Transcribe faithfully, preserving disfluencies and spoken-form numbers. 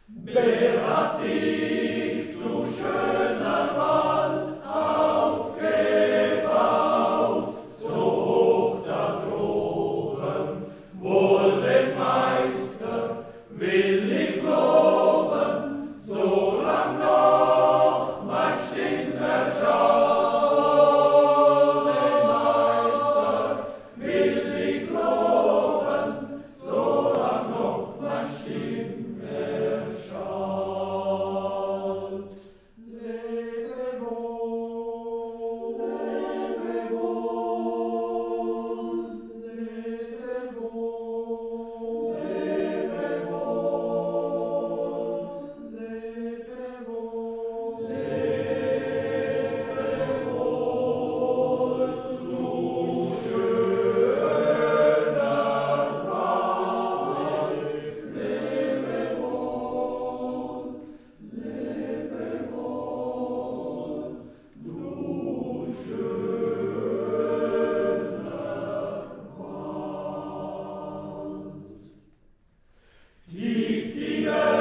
Wer hat dich, du schöner Wald, aufgebaut, so hoch da droben? Wohl den Meister will ich loben, solang noch mein Stimm erschaut. Den Meister will ich loben, solang noch mein Stimm erschaut. Lebe wohl, lebe wohl, lebe wohl, lebe wohl, lebe wohl, lebe wohl, du schöner Wald, lebe wohl, lebe wohl, du schöner Wald. Tief die Welt